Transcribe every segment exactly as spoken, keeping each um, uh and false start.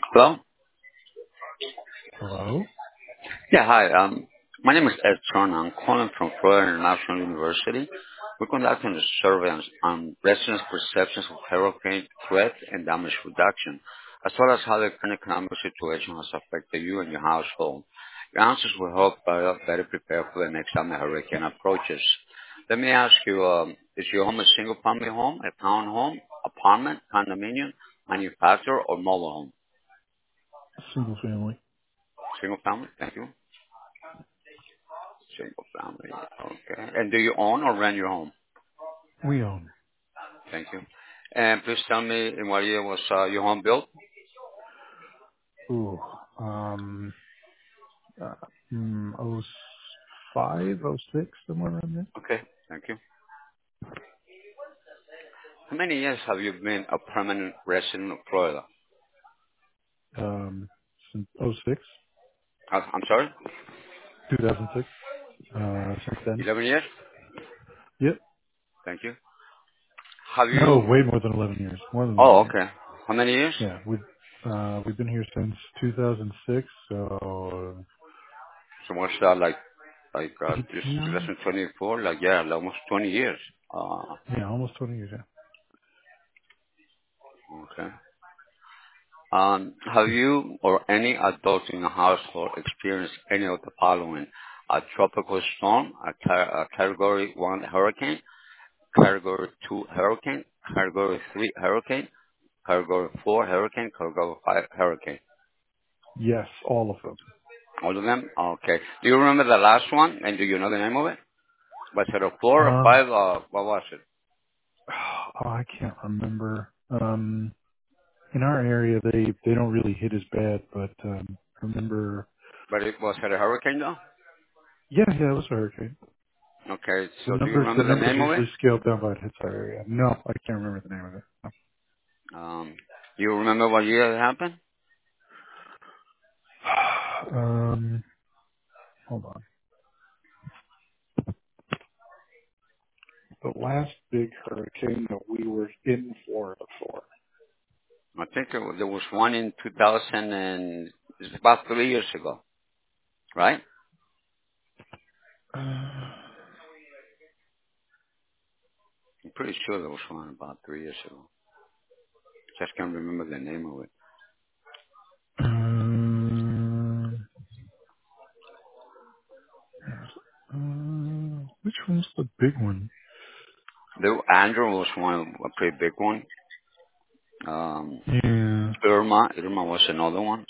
Hello? Hello? Yeah, hi. Um, my name is Ed Tron. I'm calling from Florida International University. We're conducting a survey on, on residents' perceptions of hurricane threat and damage reduction, as well as how the current economic situation has affected you and your household. Your answers will help uh, better prepare for the next time the hurricane approaches. Let me ask you, um, is your home a single-family home, a townhome, apartment, condominium, manufacturer, or mobile home? Single family. Single-family? Thank you. Single family. Okay. And do you own or rent your home? We own. Thank you. And please tell me in what year was uh, your home built? Ooh. Um, uh, mm, oh five, oh six, somewhere around there. Okay. Thank you. How many years have you been a permanent resident of Florida? Um, since oh six, Uh, I'm sorry? two thousand six. Uh, since then. eleven years? Yep. Thank you. Have No, you? way more than eleven years. More than eleven Oh, years. okay. How many years? Yeah, we've, uh, we've been here since two thousand six, so So what's that like? Like uh, this eighteen, twenty twenty-four? Like yeah, like almost twenty years. Uh, yeah, almost twenty years, yeah. okay. Um, have you or any adult in your household experienced any of the following? A tropical storm, a, ca- a category one hurricane, category two hurricane, category three hurricane, category four hurricane, category five hurricane. Yes, all of them. All of them? Okay. Do you remember the last one? And do you know the name of it? Was it a four or Um, five? Uh, what was it? oh, I can't remember. Um, in our area, they they don't really hit as bad, but um, I remember. But it was it a hurricane though? Yeah, yeah, it was a hurricane. Okay. The So do you numbers the remember the numbers name of it? usually scaled down by it hits our area. No, I can't remember the name of it. Um, do you remember what year it happened? No. um, hold on. The last big hurricane that we were in Florida for. I think it was, there was one in two thousand and it's about three years ago, right? Uh, I'm pretty sure there was one about three years ago. Just can't remember the name of it. um, uh, which one's the big one? The Andrew was one, a pretty big one. Um, Yeah, Irma, Irma was another one.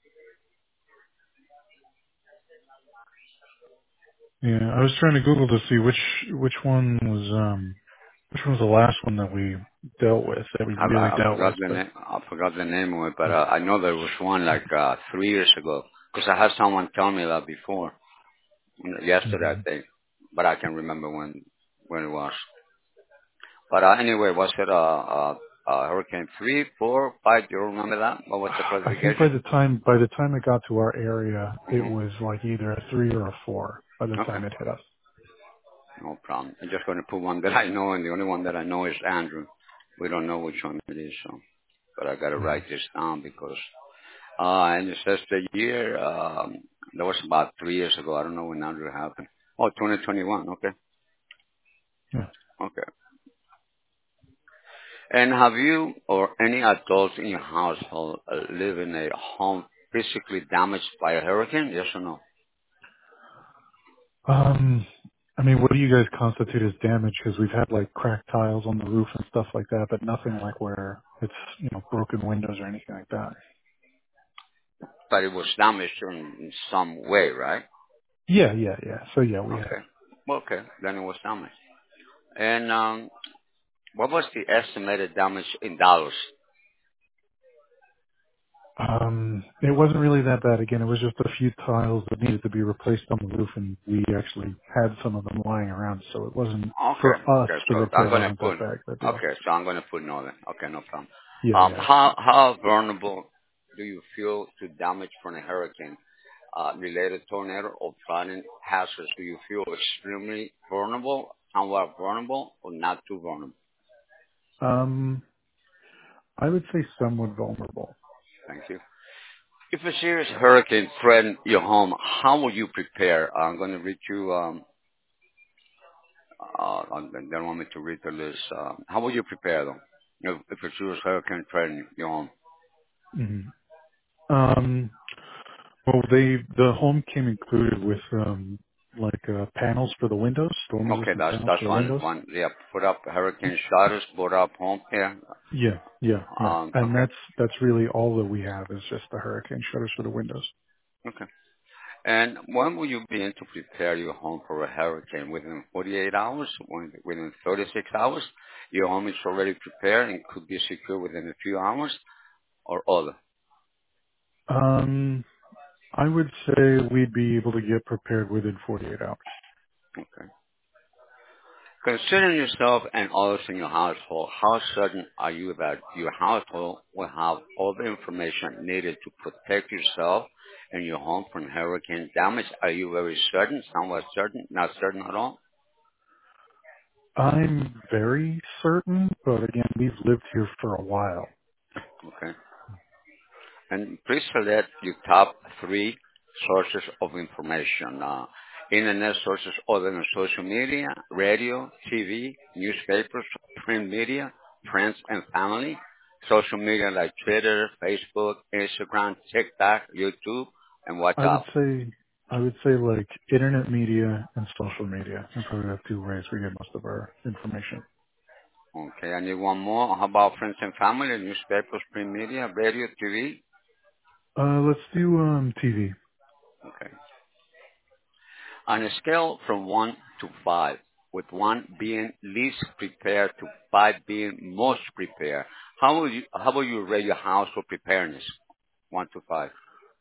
yeah. I was trying to Google to see which which one was um which one was the last one that we dealt with that we I, really I, I dealt forgot with, the but name. I forgot the name of it, but yeah. uh, I know there was one like uh, three years ago because I had someone tell me that before, yesterday hmm I think, but I can't remember when when it was. But uh, anyway, was it a, a, a Hurricane three, four, five? Do you remember that? What was the I think by classification? the time by the time it got to our area, it Mm-hmm. was like either a three or a four by the Okay, time it hit us. no problem. I'm just going to put one that I know, and the only one that I know is Andrew. We don't know which one it is, so but I got to hmm write this down because uh, and it says the year um, that was about three years ago. I don't know when Andrew happened. Oh, twenty twenty-one. Okay, Yeah. okay. And have you or any adults in your household uh, live in a home physically damaged by a hurricane? Yes or no? Um, I mean, what do you guys constitute as damage? Because we've had like cracked tiles on the roof and stuff like that, but nothing like where it's you know broken windows or anything like that. But it was damaged in, in some way, right? Yeah, yeah, yeah. So yeah, we have. Okay. Well, okay. Then it was damaged. And um, what was the estimated damage in dollars? Um, it wasn't really that bad. Again, it was just a few tiles that needed to be replaced on the roof, and we actually had some of them lying around, so it wasn't for Okay. us. Okay. The So I'm repair gonna wasn't put. that bad of a deal. Okay. So I'm gonna put no then. Okay. No problem. Yeah, Um, yeah. how how vulnerable do you feel to damage from a hurricane? Uh, related tornado or flooding hazards? Do you feel extremely vulnerable, somewhat vulnerable, or not too vulnerable? Um, I would say somewhat vulnerable. Thank you. If a serious hurricane threatened your home, how will you prepare? I'm going to read you. Um, uh, they don't want me to read the list. Uh, how will you prepare, though? If, if a serious hurricane threatened your home. hmm Um, well, they the home came included with um, like uh, panels for the windows, Okay, storm-resistant that's panels that's for the one windows. one. Yeah, put up hurricane shutters, put up home. Yeah. Yeah, yeah, yeah. Um. And Okay. that's that's really all that we have is just the hurricane shutters for the windows. Okay. And when will you begin to prepare your home for a hurricane? Within forty-eight hours? When- Within thirty-six hours? Your home is already prepared and could be secure within a few hours or other? Um, I would say we'd be able to get prepared within forty-eight hours. Okay. Considering yourself and others in your household, how certain are you that your household will have all the information needed to protect yourself and your home from hurricane damage? Are you very certain, somewhat certain, not certain at all? I'm very certain, but again, we've lived here for a while. Okay. And please select your top three sources of information. Uh, internet sources other than social media, radio, T V, newspapers, print media, friends and family, social media like Twitter, Facebook, Instagram, TikTok, YouTube, and I would WhatsApp. say, I would say like internet media and social media. And probably have two ways we get most of our information. Okay, I need one more. How about friends and family, newspapers, print media, radio, T V? Uh, let's do um T V. Okay. On a scale from one to five, with one being least prepared to five being most prepared, how will you how will you rate your household preparedness? One to five.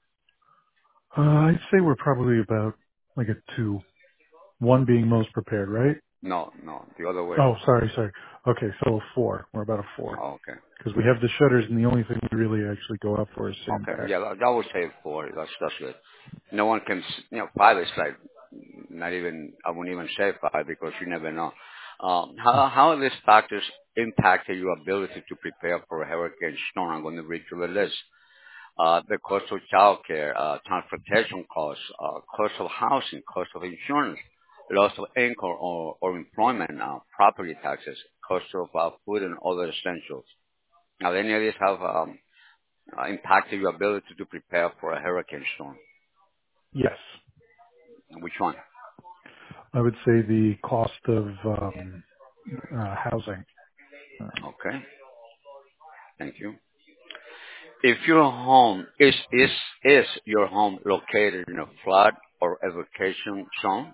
Uh, I'd say we're probably about like a two. One being most prepared, right? No, no, the other way. Oh, sorry, sorry. Okay, so a four. We're about a four Oh, okay, because we have the shutters, and the only thing we really actually go out for is okay, sandbags. yeah, I I would say four. That's that's good. No one can, s- you know, five is like not even. I wouldn't even say five because you never know. Um, how how are these factors impacted your ability to prepare for a hurricane storm? I'm going to read you the list. Uh, the cost of childcare, uh, transportation costs, uh, cost of housing, cost of insurance, loss of income or, or employment, uh, property taxes, cost of uh, food and other essentials. Now, any of these have um, uh, impacted your ability to prepare for a hurricane storm. Yes, Which one? I would say the cost of um, uh, housing. Uh, Okay, thank you. If your home is is is your home located in a flood or evacuation zone?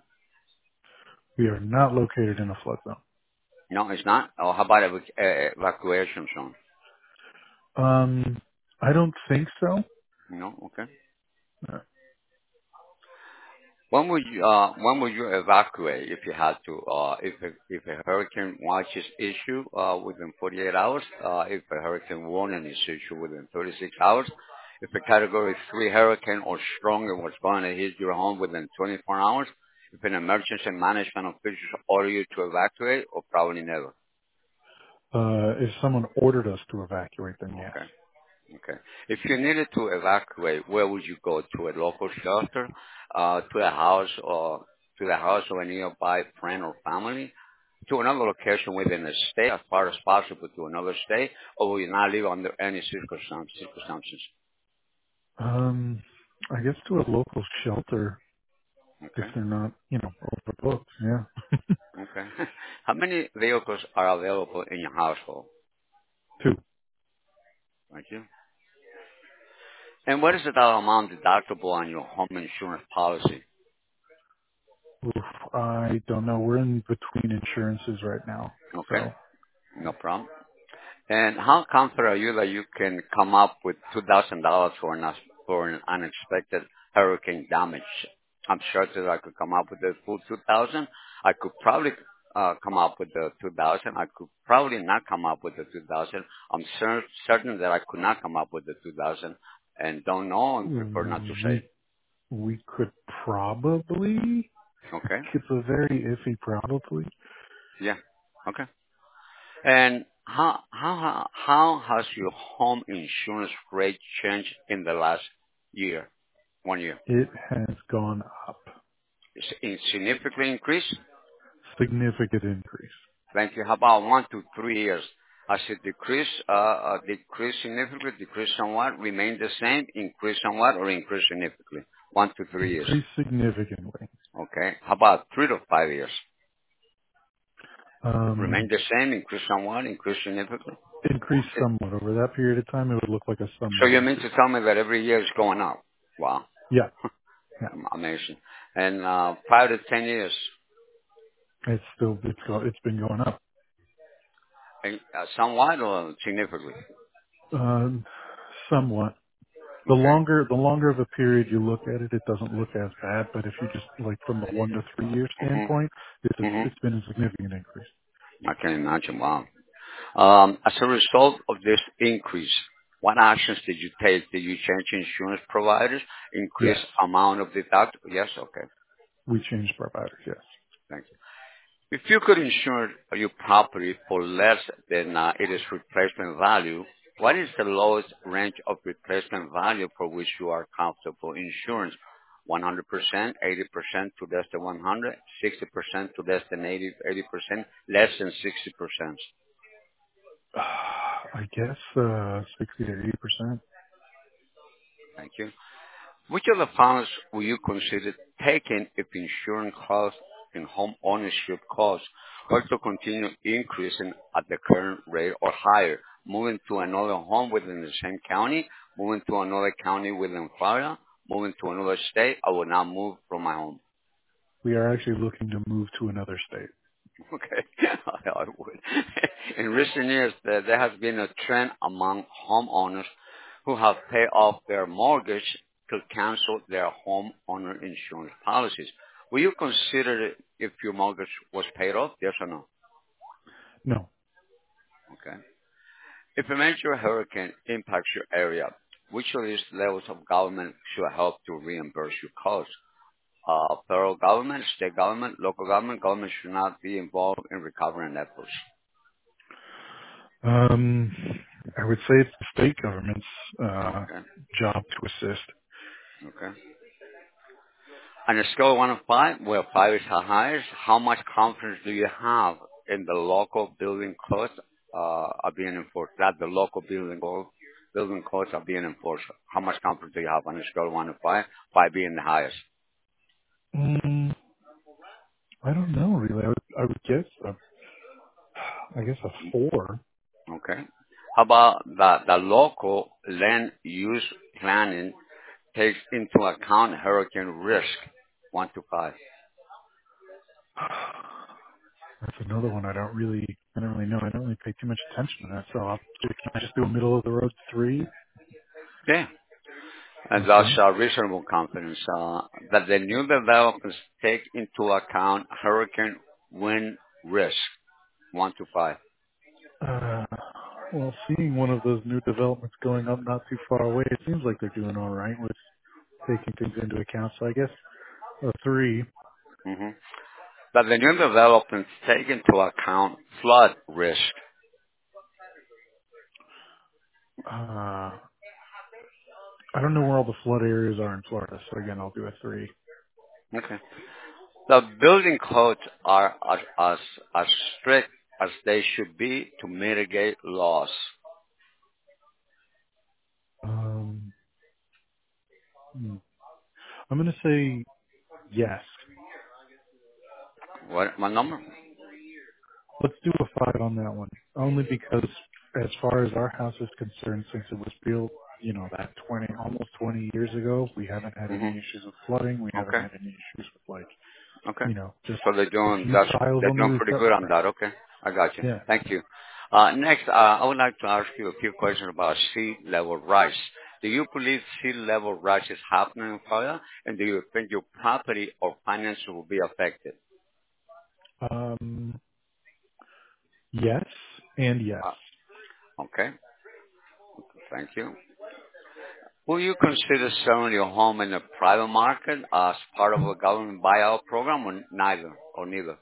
we are not located in a flood zone. No, it's not. Or how about evac- uh, evacuation zone? Um, I don't think so. No, okay. Uh, When would you uh when would you evacuate if you had to? Uh, if a, if a hurricane watch is issued uh, within forty-eight hours, uh, if a hurricane warning is issued within thirty-six hours, if a Category three hurricane or stronger was going to hit your home within twenty-four hours, if an emergency management official order you to evacuate, or probably never. uh, if someone ordered us to evacuate, then yes. Okay. Okay. If you needed to evacuate, where would you go? To a local shelter, uh, to a house, or to the house of a nearby friend or family, to another location within the state, as far as possible to another state, or will you not live under any circumstance, circumstances? Um, I guess to a local shelter if Okay. they're not, you know, overbooked. Yeah, Okay. How many vehicles are available in your household? two. Thank you. And what is the dollar amount deductible on your home insurance policy? Oof, I don't know. We're in between insurances right now, Okay. so No problem. And how confident are you that you can come up with two thousand dollars for an for an unexpected hurricane damage? I'm sure that I could come up with the full two thousand. I could probably uh, come up with the two thousand. I could probably not come up with the two thousand. I'm cer- certain that I could not come up with the two thousand, and don't know and prefer not to say. we we could probably. Okay. It's a very iffy probably. Yeah. Okay. And how how how how has your home insurance rate changed in the last year? One year. It has gone up. It's a significantly increase? Significant increase. Thank you. How about one to three years? Has it decreased, uh, uh, decreased significantly, decreased somewhat, remain the same, increase somewhat, or increase significantly? One to three years. Increased significantly. Okay. How about three to five years? Remain Um, the same, increase somewhat, increase significantly? increased somewhat. Over that period of time, it would look like a So somewhat you mean increase. to tell me that every year is going up? Wow. Yeah, yeah. Amazing. And uh, five to ten years, It's still, it's go, it's been going up. uh, somewhat or significantly? Um, somewhat. The Okay. longer, the longer of a period you look at it, it doesn't look as bad. But if you just like from the one to three year Mm-hmm. standpoint, it's a, it's Mm-hmm. been a significant increase. I can imagine. Wow. Um, as a result of this increase, what actions did you take? Did you change insurance providers? Increase Yes, amount of deductible? Yes. Okay. we changed providers. Yes, Thank you. If you could insure your property for less than uh, it is replacement value, what is the lowest range of replacement value for which you are comfortable insurance? one hundred percent, eighty percent to less than one hundred, sixty percent to less than eighty, eighty percent, less than sixty percent. I guess uh, sixty to eighty percent. Thank you. Which of the funds will you consider taking if insurance costs and home ownership costs were to continue increasing at the current rate or higher? Moving to another home within the same county, moving to another county within Florida, moving to another state, I will not move from my home. We are actually looking to move to another state. Okay, I would. In recent years, there, there has been a trend among homeowners who have paid off their mortgage to cancel their homeowner insurance policies. Will you consider it if your mortgage was paid off? Yes or no? No, Okay. If a major hurricane impacts your area, which of these levels of government should help to reimburse your costs? Uh, federal government, state government, local government, government should not be involved in recovery efforts. um, I would say it's the state government's uh, Okay. job to assist. Okay. On a scale of one to five, where five is the highest, how much confidence do you have in the local building codes uh, are being enforced? That the local building code, building codes are being enforced. How much confidence do you have on a scale of one to five? Five being the highest. Mm, I don't know really. I would, I would guess a, I guess a four. Okay. How about the the local land use planning takes into account hurricane risk? One to five. That's another one I don't really, I don't really know. I don't really pay too much attention to that. So I'll, can I just do a middle of the road three? Yeah. And thus Okay. uh, reasonable confidence uh, that the new developments take into account hurricane wind risk, one to five. Uh, well, seeing one of those new developments going up not too far away, it seems like they're doing all right with taking things into account. So I guess a three. Mm-hmm. That the new developments take into account flood risk. Uh, I don't know where all the flood areas are in Florida, so again, I'll do a three. Okay. The building codes are as, as, as strict as they should be to mitigate loss. Um, hmm. I'm going to say yes. What, my number? Let's do a five on that one. Only because as far as our house is concerned, since it was built, you know, that twenty, almost twenty years ago, we haven't had any Mm-hmm. issues with flooding. We haven't Okay. had any issues with like, Okay. you know, just So they're a doing few that's tiles they're on the doing roof. pretty That good was on nice. that. Okay, I got you. Yeah. Thank you. Uh, next, uh, I would like to ask you a few questions about sea level rise. Do you believe sea level rise is happening in Florida, and do you think your property or finances will be affected? Um, yes and yes. Uh, okay, thank you. Will you consider selling your home in the private market as part of a government buyout program, or neither, or neither?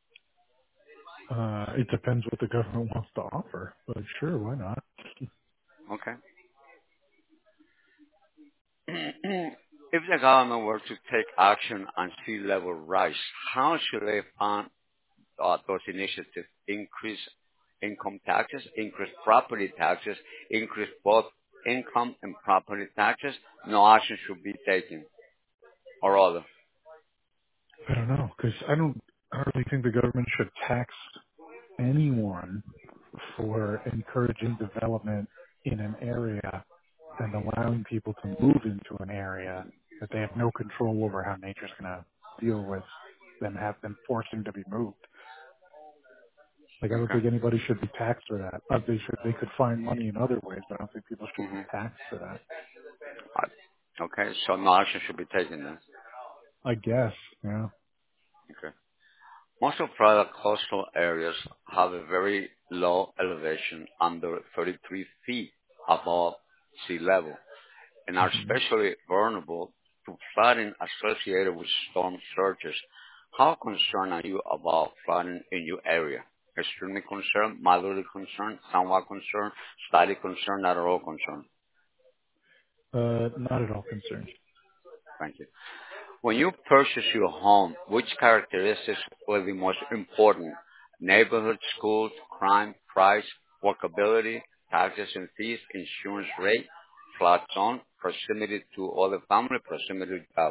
Uh, it depends what the government wants to offer, but sure, why not? Okay. If the government were to take action on sea level rise, how should they fund uh, those initiatives? Increase income taxes, increase property taxes, increase both income and property taxes? No action should be taken, or other. I don't know, because I don't, I don't really think the government should tax anyone for encouraging development in an area and allowing people to move into an area that they have no control over how nature's going to deal with them, have them forcing to be moved. Like, I don't Okay. think anybody should be taxed for that. Uh, they should, they could find money in other ways, but I don't think people should be hmm taxed for that. Okay, so no action should be taken then. I guess, yeah. Okay. Most of Florida coastal areas have a very low elevation, under thirty-three feet above sea level, and are hmm especially vulnerable to flooding associated with storm surges. How concerned are you about flooding in your area? Extremely concerned, moderately concerned, somewhat concerned, slightly concerned, not at all concerned? Uh, not at all concerned. Thank you. When you purchase your home, which characteristics will be most important? Neighborhood, schools, crime, price, workability, taxes and fees, insurance rate, flood zone, proximity to other family, proximity to job.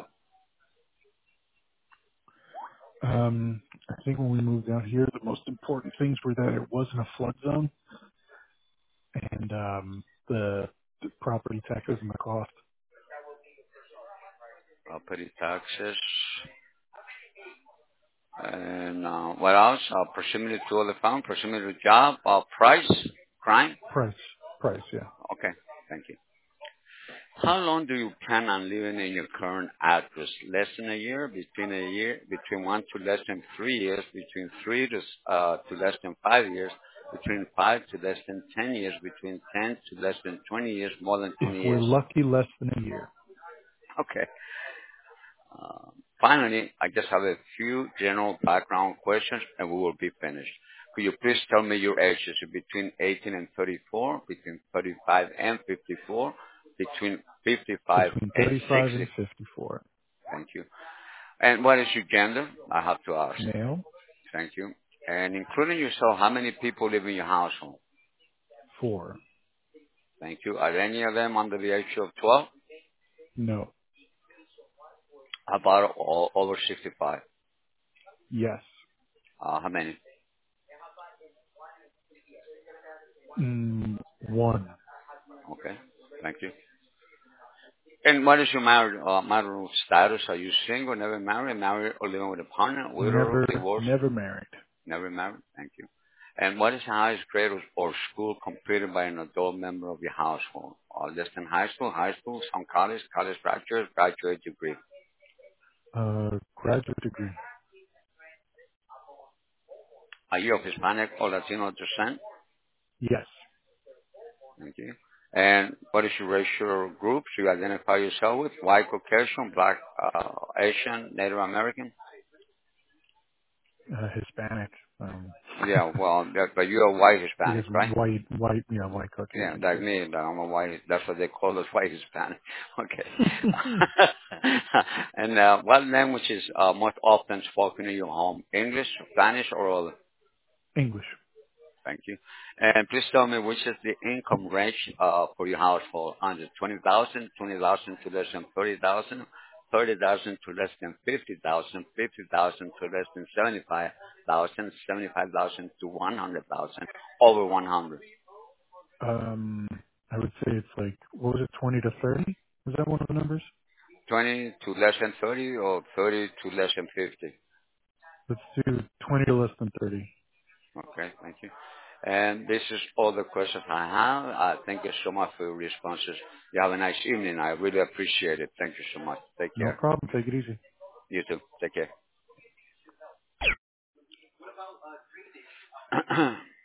Um, I think when we moved out here, the most important things were that it wasn't a flood zone and um, the, the property taxes and the cost. Property taxes. And uh, what else? Uh, proximity to other family, proximity to job, uh, price, crime. Price, price, yeah. Okay, thank you. How long do you plan on living in your current address? Less than a year, between a year, between one to less than three years, between three to uh, to less than five years, between five to less than ten years, between ten to less than twenty years, more than If twenty we're years. lucky, less than a year. Okay. Uh, finally, I just have a few general background questions, and we will be finished. Could you please tell me your ages? Between eighteen and thirty-four, between thirty-five and fifty-four, between fifty-five Between and thirty-five and sixty. fifty-four. Thank you. And what is your gender? I have to ask. Male, Thank you. And including yourself, how many people live in your household? four. Thank you. Are any of them under the age of twelve? No. About all, over sixty-five? Yes. Uh, how many? Mm, one. Okay. Thank you. And what is your married, uh, marital status? Are you single, never married, married or living with a partner, widow, Never, divorced? never married. Never married. Thank you. And what is the highest grade or or school completed by an adult member of your household? Uh, less than high school, high school, some college, college graduate, graduate degree. Uh, graduate degree. Are you of Hispanic or Latino descent? Yes. Thank you. And what is your racial group? Do you identify yourself with? White, Caucasian, Black, uh, Asian, Native American? Uh, Hispanic. Um, Yeah, well, that, but you're a white I guess Hispanic, right? white, white, yeah, white Yeah, Caucasian like too. me, but I'm a white. That's what they call us, white Hispanic. Okay. And uh, what language is uh, most often spoken in your home? English, Spanish, or other? English. Thank you. And please tell me which is the income range uh, for your household. Under twenty thousand, twenty thousand to less than thirty thousand, thirty thousand to less than fifty thousand, fifty thousand to less than seventy-five thousand, seventy-five thousand to one hundred thousand, over one hundred. Um, I would say it's like, what was it, twenty to thirty? Was that one of the numbers? twenty to less than thirty or thirty to less than fifty? Let's do twenty to less than thirty. Okay, thank you. And this is all the questions I have. Uh, thank you so much for your responses. You have a nice evening. I really appreciate it. Thank you so much. Take No care. problem. Take it easy. You too. Take care.